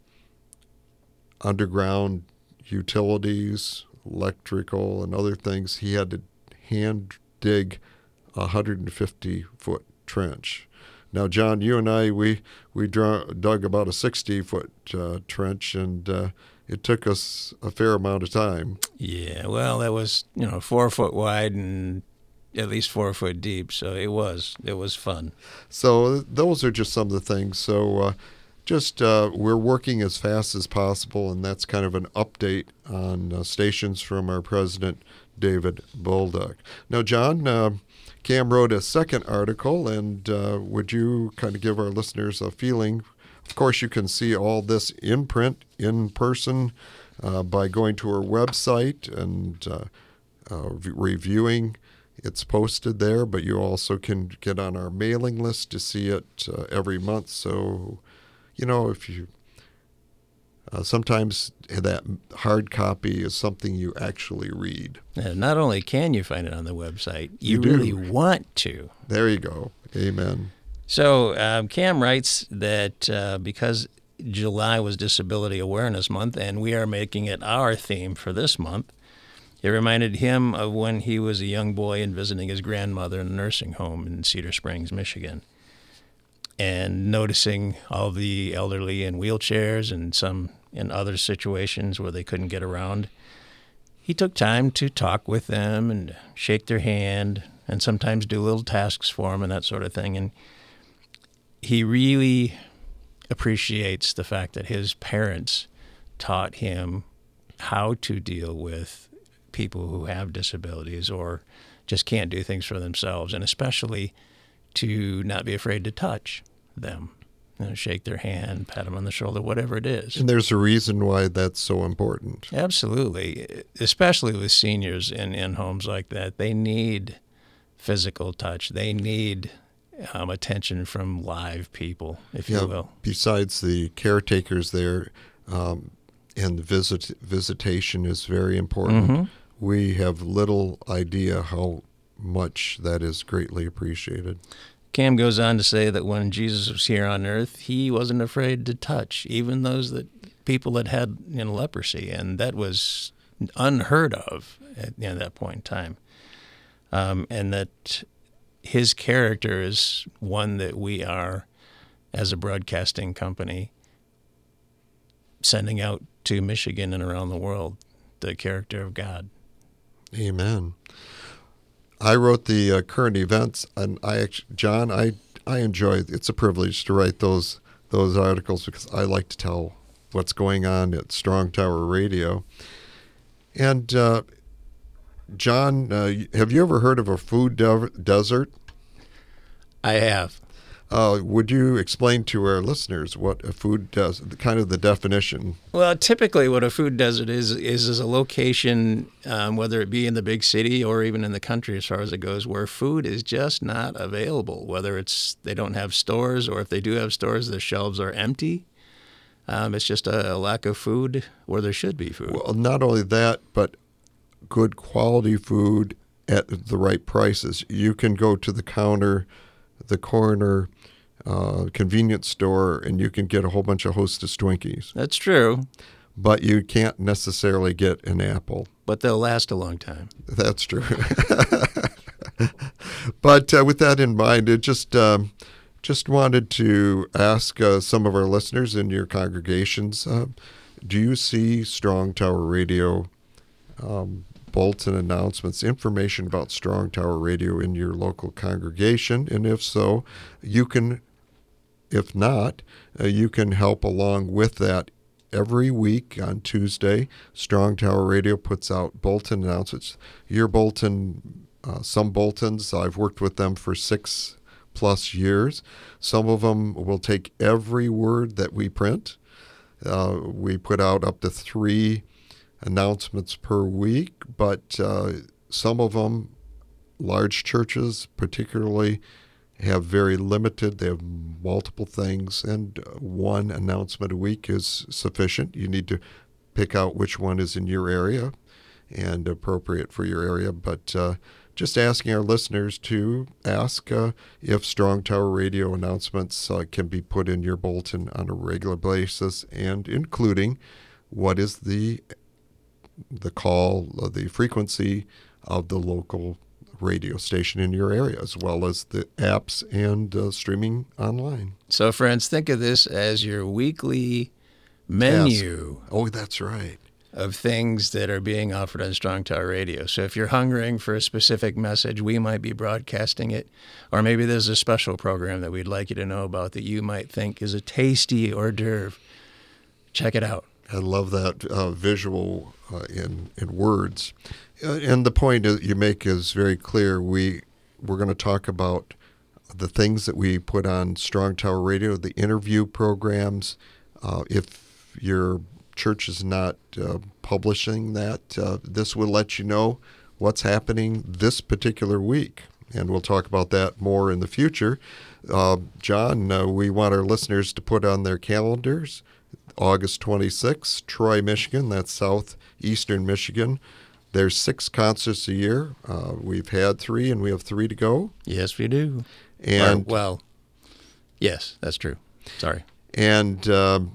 underground utilities, electrical and other things, he had to hand dig a one hundred fifty foot trench. Now, John, you and I, we we draw, dug about a sixty-foot uh, trench, and uh, it took us a fair amount of time. Yeah, well, that was, you know, four foot wide and at least four foot deep, so it was it was fun. So those are just some of the things. So uh, just uh, we're working as fast as possible, and that's kind of an update on uh, stations from our president, David Bolduc. Now, John, uh, Cam wrote a second article, and uh, would you kind of give our listeners a feeling? Of course, you can see all this in print, in person, uh, by going to our website and uh, uh, re- reviewing. It's posted there, but you also can get on our mailing list to see it uh, every month. So, you know, if you uh, sometimes that hard copy is something you actually read. And not only can you find it on the website, you, You do. really want to. There you go. Amen. So um, Cam writes that uh, because July was Disability Awareness Month, and we are making it our theme for this month, it reminded him of when he was a young boy and visiting his grandmother in a nursing home in Cedar Springs, Michigan, and noticing all the elderly in wheelchairs and some in other situations where they couldn't get around. He took time to talk with them and shake their hand and sometimes do little tasks for them and that sort of thing. And he really appreciates the fact that his parents taught him how to deal with people who have disabilities or just can't do things for themselves, and especially to not be afraid to touch them. you know, shake their hand, pat them on the shoulder, whatever it is. And there's a reason why that's so important. Absolutely, especially with seniors in, in homes like that. They need physical touch. They need um, attention from live people, if Yeah, you will. besides the caretakers there, um, and the visit visitation is very important. Mhm. We have little idea how much that is greatly appreciated. Cam goes on to say that when Jesus was here on earth, he wasn't afraid to touch even those that people that had you know, leprosy, and that was unheard of at you know, that point in time. Um, and that his character is one that we are, as a broadcasting company, sending out to Michigan and around the world, the character of God. Amen. I wrote the uh, current events, and I, actually, John, I I enjoy. It's a privilege to write those those articles because I like to tell what's going on at Strong Tower Radio. And uh, John, uh, have you ever heard of a food de- desert? I have. Uh, would you explain to our listeners what a food desert, kind of the definition? Well, typically what a food desert is is, is a location, um, whether it be in the big city or even in the country as far as it goes, where food is just not available, whether it's they don't have stores or if they do have stores, their shelves are empty. Um, it's just a, a lack of food where there should be food. Well, not only that, but good quality food at the right prices. You can go to the counter, the corner, uh, convenience store, and you can get a whole bunch of Hostess Twinkies. That's true, But you can't necessarily get an apple. but they'll last a long time. That's true. But uh, with that in mind, it just um, just wanted to ask uh, some of our listeners in your congregations, uh, do you see Strong Tower Radio um, bulletin announcements, information about Strong Tower Radio in your local congregation? And if so, you can, if not, uh, you can help along with that. Every week on Tuesday, Strong Tower Radio puts out bulletin announcements. Your bulletin, uh, some bulletins, I've worked with them for six plus years. Some of them will take every word that we print. Uh, we put out up to three announcements per week, but uh, some of them, large churches particularly, have very limited. They have multiple things, and one announcement a week is sufficient. You need to pick out which one is in your area and appropriate for your area. But uh, just asking our listeners to ask uh, if Strong Tower Radio announcements uh, can be put in your bulletin on a regular basis, and including what is the the call, uh, the frequency of the local radio station in your area, as well as the apps and uh, streaming online. So, friends, think of this as your weekly menu Yes. Oh, that's right. of things that are being offered on Strong Tower Radio. So if you're hungering for a specific message, we might be broadcasting it. Or maybe there's a special program that we'd like you to know about that you might think is a tasty hors d'oeuvre. Check it out. I love that uh, visual uh, in in words. Uh, and the point that you make is very clear. We, we're going to talk about the things that we put on Strong Tower Radio, the interview programs. Uh, if your church is not uh, publishing that, uh, this will let you know what's happening this particular week. And we'll talk about that more in the future. Uh, John, uh, we want our listeners to put on their calendars August twenty-sixth, Troy, Michigan. That's southeastern Michigan. There's six concerts a year. Uh, we've had three, and we have three to go. Yes, we do. And Or, well, yes, that's true. Sorry. and um,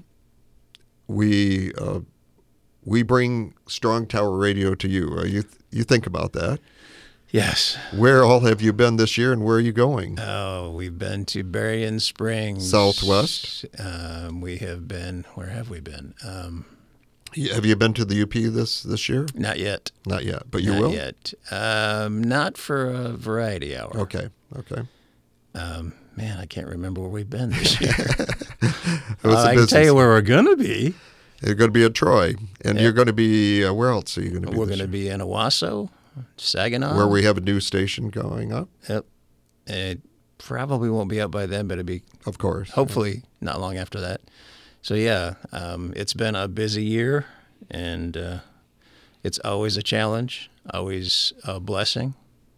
we uh, we bring Strong Tower Radio to you. Uh, you th- you think about that. Yes. Where all have you been this year, and where are you going? Oh, we've been to Berrien Springs. Southwest? Um, we have been, where have we been? Um, Have you been to the U P this this year? not yet. Not yet, but you not will. yet. Um, not for a variety hour. Okay. Okay. Um, man, I can't remember where we've been this year. It was Uh, a I can tell you business. where we're going to be. You're going to be at Troy, and Yeah. you're going to be uh, where else are you going to be? We're this going to year? be in Owasso, Saginaw. Where we have a new station going up. Yep. Uh, probably won't be up by then, but it'll be Of course. hopefully not long after that. So yeah, um, it's been a busy year, and uh, it's always a challenge, always a blessing.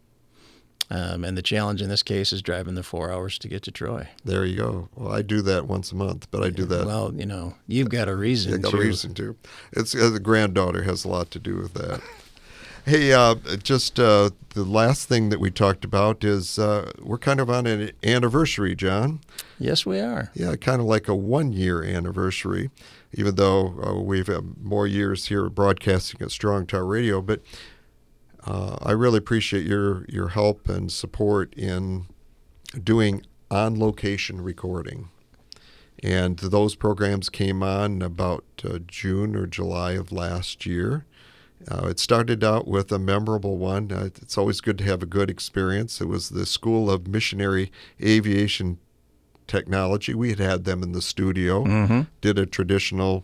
Um, and the challenge in this case is driving the four hours to get to Troy. There you go. Well, I do that once a month, but I do that. Well, you know, you've got a reason. I got to. a reason to. It's uh, the granddaughter has a lot to do with that. Hey, uh, just uh, the last thing that we talked about is uh, we're kind of on an anniversary, John. Yes, we are. Yeah, kind of like a one-year anniversary, even though uh, we've had more years here broadcasting at Strong Tower Radio. But uh, I really appreciate your, your help and support in doing on-location recording. And those programs came on about uh, June or July of last year. Uh, it started out with a memorable one. Uh, it's always good to have a good experience. It was the School of Missionary Aviation Technology. We had had them in the studio, Mm-hmm. did a traditional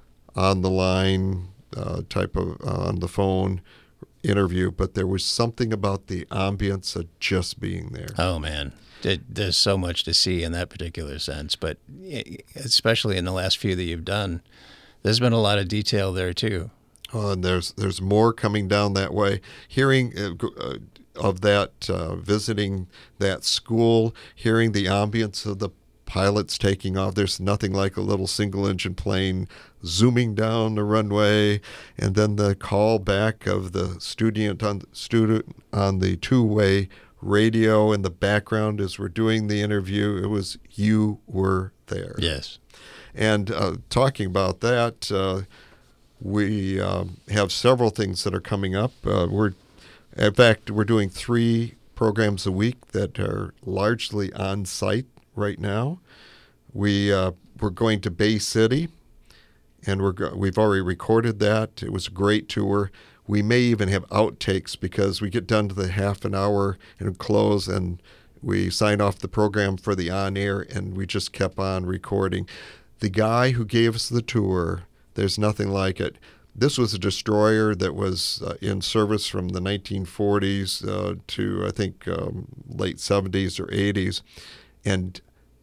on-the-line uh, type of uh, on-the-phone interview, but there was something about the ambience of just being there. Oh, man. It, there's so much to see in that particular sense, but especially in the last few that you've done, there's been a lot of detail there, too. Oh, and there's there's more coming down that way. Hearing uh, uh, of that, uh, visiting that school, hearing the ambience of the pilots taking off. There's nothing like a little single-engine plane zooming down the runway, and then the call back of the student on student on the two-way radio in the background as we're doing the interview. It was you were there. Yes. And uh, talking about that. Uh, We um, have several things that are coming up. Uh, we're, in fact, we're doing three programs a week that are largely on site right now. We uh, we're going to Bay City, and we're go- we've already recorded that. It was a great tour. We may even have outtakes because we get done to the half an hour and close, and we sign off the program for the on air, and we just kept on recording. The guy who gave us the tour. There's nothing like it. This was a destroyer that was uh, in service from the nineteen forties uh, to, I think, um, late seventies or eighties. And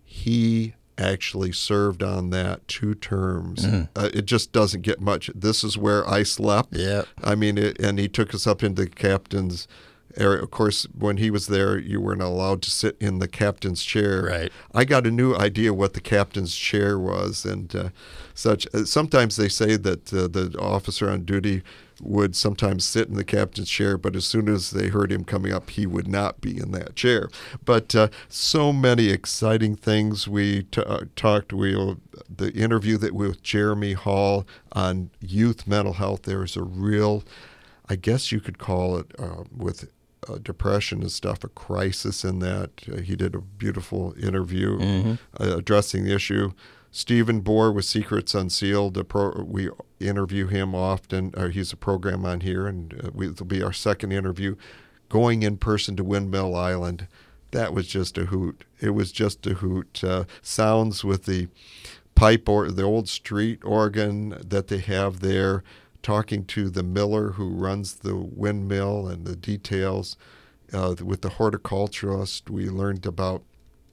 he actually served on that two terms. Mm. Uh, it just doesn't get much. This is where I slept. Yeah. I mean, it, and he took us up into the captain's area. Of course, when he was there, you weren't allowed to sit in the captain's chair. Right. I got a new idea what the captain's chair was, and uh, such. Uh, sometimes they say that uh, the officer on duty would sometimes sit in the captain's chair, but as soon as they heard him coming up, he would not be in that chair. But uh, so many exciting things. We t- uh, talked. We uh, the interview that with Jeremy Hall on youth mental health. There is a real, I guess you could call it uh, with. Uh, depression and stuff, a crisis in that. Uh, he did a beautiful interview mm-hmm. uh, addressing the issue. Stephen Bohr with Secrets Unsealed. A pro- we interview him often. Uh, he's a program on here, and uh, we, it'll be our second interview. Going in person to Windmill Island. That was just a hoot. It was just a hoot. Uh, sounds with the pipe or the old street organ that they have there. Talking to the miller who runs the windmill and the details. Uh, with the horticulturist, we learned about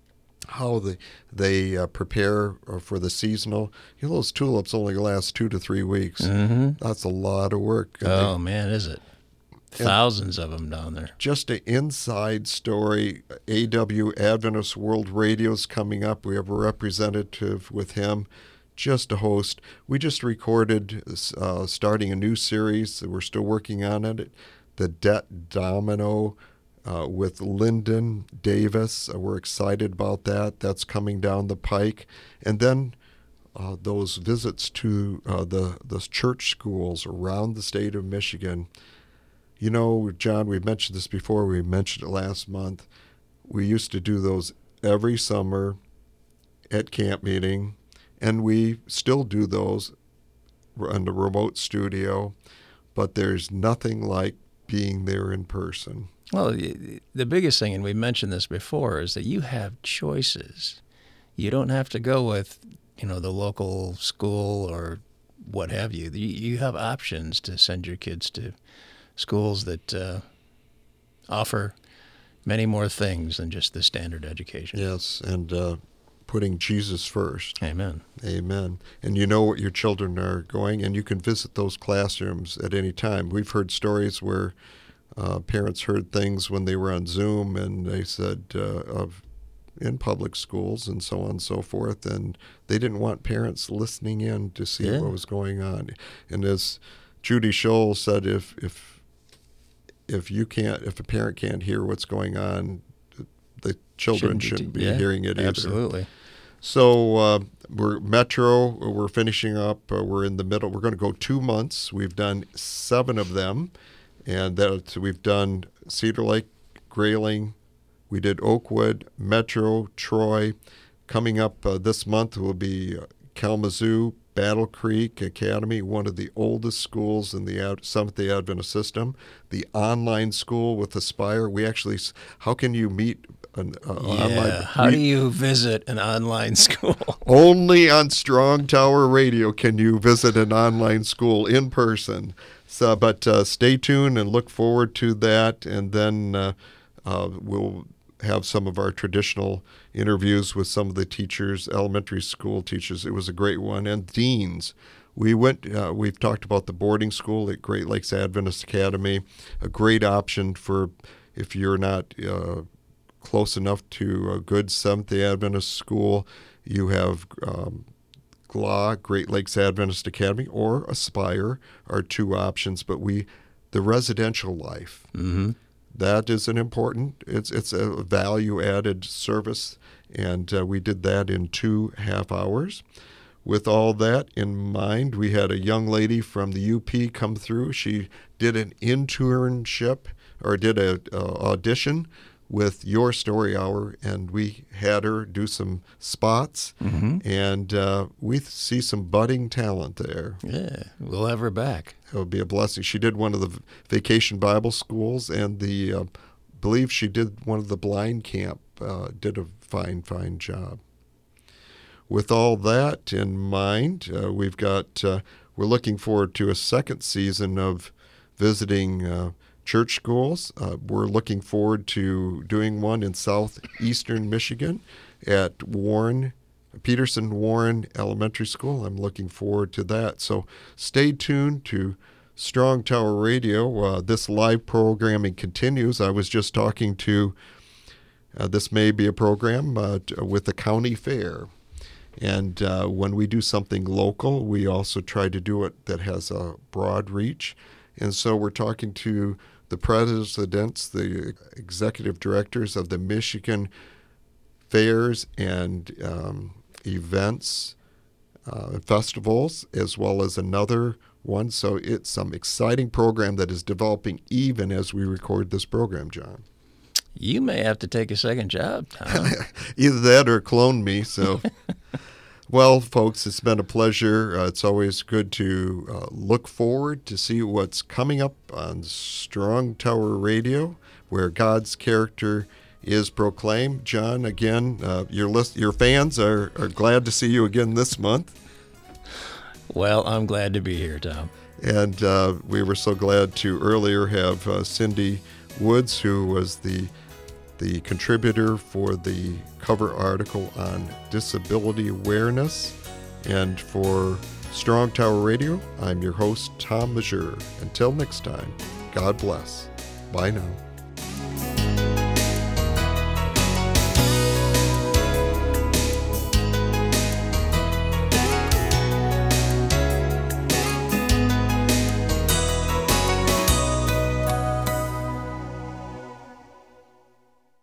how the, they uh, prepare for the seasonal. You know, those tulips only last two to three weeks. Mm-hmm. That's a lot of work. And oh, they, man, is it? Thousands of them down there. Just an inside story. A W Adventist World Radio's coming up. We have a representative with him. Just a host. We just recorded uh, starting a new series. We're still working on it. The Debt Domino uh, with Lyndon Davis. Uh, we're excited about that. That's coming down the pike. And then uh, those visits to uh, the, the church schools around the state of Michigan. You know, John, we mentioned this before. We mentioned it last month. We used to do those every summer at camp meeting. And we still do those in the remote studio, but there's nothing like being there in person. Well, the biggest thing, and we mentioned this before, is that you have choices. You don't have to go with, you know, the local school or what have you. You have options to send your kids to schools that uh, offer many more things than just the standard education. Yes, and uh, putting Jesus first. Amen. Amen. And you know what your children are going, and you can visit those classrooms at any time. We've heard stories where uh, parents heard things when they were on Zoom, and they said uh, of in public schools and so on and so forth, and they didn't want parents listening in to see Yeah. what was going on. And as Judy Scholl said, if if if you can't, if a parent can't hear what's going on, the children shouldn't be, yeah, hearing it either. Absolutely. So uh, we're Metro. We're finishing up. Uh, we're in the middle. We're going to go two months. We've done seven of them, and that we've done Cedar Lake, Grayling. We did Oakwood, Metro, Troy. Coming up uh, this month will be Kalamazoo, Battle Creek Academy, one of the oldest schools in the Ad- Seventh-day Adventist system. The online school with Aspire. We actually, how can you meet an uh, Yeah. online? How we, do you visit an online school? Only on Strong Tower Radio can you visit an online school in person. So, but uh, stay tuned and look forward to that, and then uh, uh, we'll have some of our traditional interviews with some of the teachers, elementary school teachers. It was a great one, and deans. We went. Uh, we've talked about the boarding school at Great Lakes Adventist Academy, a great option for if you're not uh, close enough to a good Seventh-day Adventist school. You have um, G L A, Great Lakes Adventist Academy, or Aspire are two options. But we, the residential life. Mm-hmm. That is an important, it's it's a value-added service, and uh, we did that in two half hours. With all that in mind, we had a young lady from the U P come through. She did an internship, or did a uh, audition with Your Story Hour, and we had her do some spots, Mm-hmm. and uh, we see some budding talent there. Yeah, we'll have her back. It would be a blessing. She did one of the Vacation Bible Schools, and the uh, believe she did one of the blind camp. Uh, did a fine, fine job. With all that in mind, uh, we've got uh, we're looking forward to a second season of visiting uh, church schools. Uh, we're looking forward to doing one in southeastern Michigan at Warren. Peterson Warren Elementary School. I'm looking forward to that. So stay tuned to Strong Tower Radio. Uh, this live programming continues. I was just talking to, uh, this may be a program uh, t- with the county fair. And uh, when we do something local, we also try to do it that has a broad reach. And so we're talking to the presidents, the executive directors of the Michigan fairs and um, events, uh, festivals, as well as another one. So it's some exciting program that is developing even as we record this program, John. You may have to take a second job, Tom. Either that or clone me. So, well, folks, it's been a pleasure. Uh, it's always good to uh, look forward to see what's coming up on Strong Tower Radio, where God's character is proclaimed. John, again, uh, your list, your fans are, are glad to see you again this month. Well, I'm glad to be here, Tom. And uh, we were so glad to earlier have uh, Cindy Woods, who was the the contributor for the cover article on disability awareness. And for Strong Tower Radio, I'm your host, Tom Majeur. Until next time, God bless. Bye now.